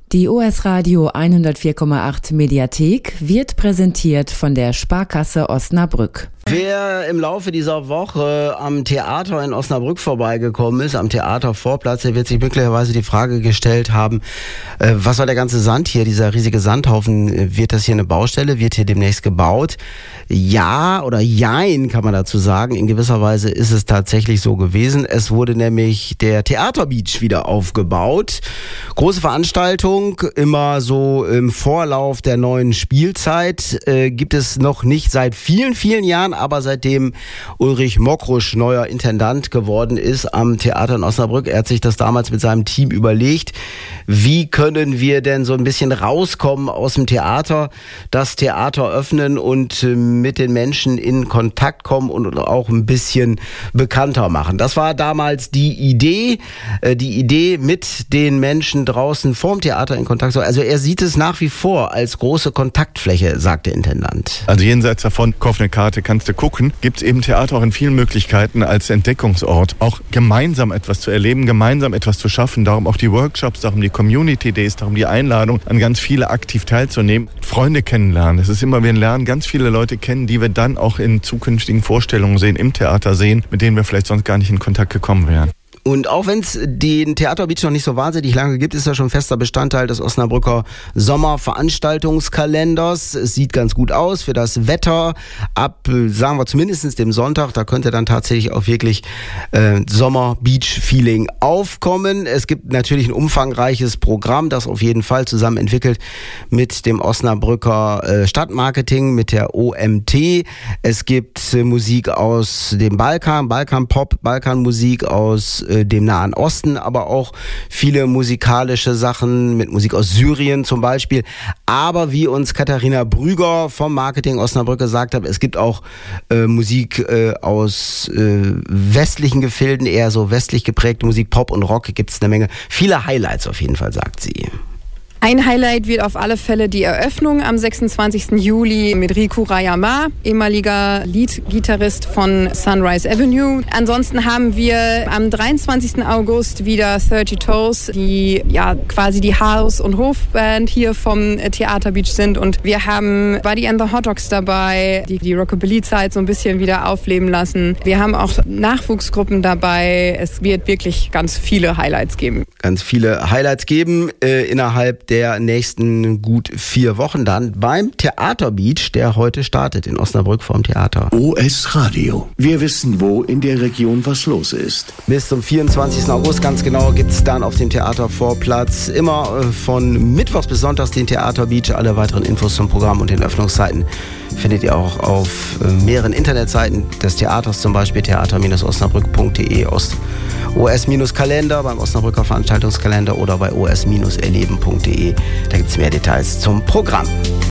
Die OS Radio 104,8 Mediathek wird präsentiert von der Sparkasse Osnabrück. Wer im Laufe dieser Woche am Theater in Osnabrück vorbeigekommen ist, am Theatervorplatz, der wird sich möglicherweise die Frage gestellt haben, was soll der ganze Sand hier, dieser riesige Sandhaufen, wird das hier eine Baustelle, wird hier demnächst gebaut? Ja oder jein kann man dazu sagen, in gewisser Weise ist es tatsächlich so gewesen. Es wurde nämlich der Theaterbeach wieder aufgebaut. Große Veranstaltung, immer so im Vorlauf der neuen Spielzeit, gibt es noch nicht seit vielen, vielen Jahren, aber seitdem Ulrich Mockrusch neuer Intendant geworden ist am Theater in Osnabrück. Er hat sich das damals mit seinem Team überlegt, wie können wir denn so ein bisschen rauskommen aus dem Theater, das Theater öffnen und mit den Menschen in Kontakt kommen und auch ein bisschen bekannter machen. Das war damals die Idee mit den Menschen draußen vorm Theater in Kontakt zu. Also er sieht es nach wie vor als große Kontaktfläche, sagt der Intendant. Also jenseits davon, kauf eine Karte, kannst du gucken, gibt es eben Theater auch in vielen Möglichkeiten als Entdeckungsort, auch gemeinsam etwas zu erleben, gemeinsam etwas zu schaffen, darum auch die Workshops, darum die Community Days, darum die Einladung, an ganz viele aktiv teilzunehmen, Freunde kennenlernen. Es ist immer, wir lernen ganz viele Leute kennen, die wir dann auch in zukünftigen Vorstellungen sehen, im Theater sehen, mit denen wir vielleicht sonst gar nicht in Kontakt gekommen wären. Und auch wenn es den Theaterbeach noch nicht so wahnsinnig lange gibt, ist er schon fester Bestandteil des Osnabrücker Sommerveranstaltungskalenders. Es sieht ganz gut aus für das Wetter. Ab, sagen wir zumindest dem Sonntag, da könnte dann tatsächlich auch wirklich Sommer-Beach-Feeling aufkommen. Es gibt natürlich ein umfangreiches Programm, das auf jeden Fall zusammen entwickelt mit dem Osnabrücker Stadtmarketing, mit der OMT. Es gibt Musik aus dem Balkan, Balkan-Pop, Balkanmusik aus dem Nahen Osten, aber auch viele musikalische Sachen mit Musik aus Syrien zum Beispiel. Aber wie uns Katharina Brüger vom Marketing Osnabrück gesagt hat, es gibt auch Musik aus westlichen Gefilden, eher so westlich geprägte Musik, Pop und Rock, gibt es eine Menge. Viele Highlights auf jeden Fall, sagt sie. Ein Highlight wird auf alle Fälle die Eröffnung am 26. Juli mit Riku Rayama, ehemaliger Lead-Gitarrist von Sunrise Avenue. Ansonsten haben wir am 23. August wieder 30 Toes, die ja quasi die Haus- und Hofband hier vom Theaterbeach sind. Und wir haben Buddy and the Hot Dogs dabei, die Rockabilly-Zeit so ein bisschen wieder aufleben lassen. Wir haben auch Nachwuchsgruppen dabei. Es wird wirklich ganz viele Highlights geben. Ganz viele Highlights geben innerhalb der nächsten gut 4 Wochen dann beim Theaterbeach, der heute startet in Osnabrück vorm Theater. OS Radio. Wir wissen, wo in der Region was los ist. Bis zum 24. August ganz genau gibt es dann auf dem Theatervorplatz immer von Mittwochs bis Sonntags den Theaterbeach. Alle weiteren Infos zum Programm und den Öffnungszeiten findet ihr auch auf mehreren Internetseiten des Theaters, zum Beispiel theater-osnabrück.de, OS-Kalender beim Osnabrücker Veranstaltungskalender oder bei os-erleben.de. Da gibt es mehr Details zum Programm.